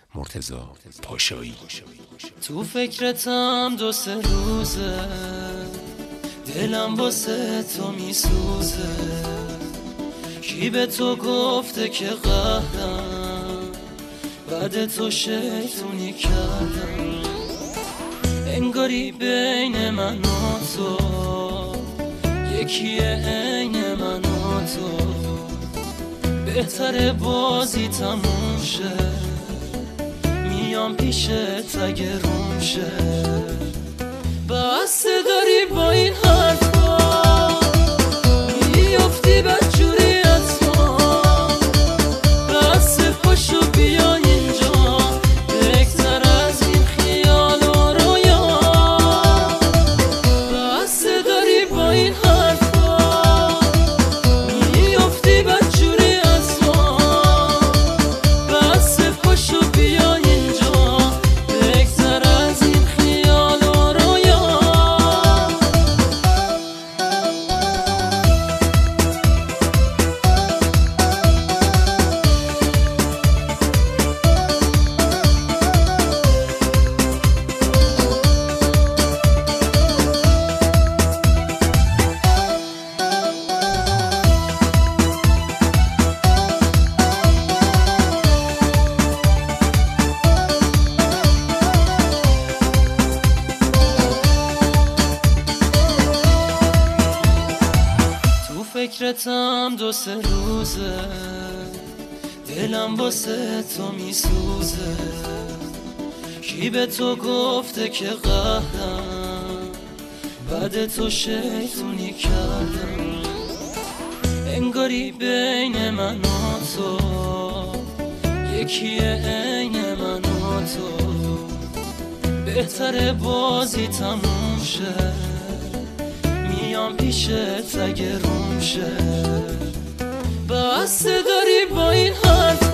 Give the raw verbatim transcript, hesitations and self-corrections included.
مرتضی پاشایی. تو فکرتم دو سه روزه، دلم واسه تو میسوزه. کی به تو گفته که قهرم، بعد تو شیطونی کردم. انگاری بین من و تو یکیه، عین من و تو. بهتره بازی تموم شه، میام پیشت اگه روم شه. بس داری با این حرفا میافتی بدجوری از ما. بس پاشو بیا اینجا، بهتر از این خیال و رویا. بس داری با این حرفا میافتی بدجوری از ما. بس پاشو بیا اینجا، بهتر از این خیال و رویا. فکرتم دو سه روزه، دلم واسه تو میسوزه. کی به تو گفته که قهرم، بعد تو شیطونی کردم. انگاری بین من و تو یکیه، عین من و تو. بهتره بازی تموم شه، میام پیشت اگه روم شه. بس داری با این حرف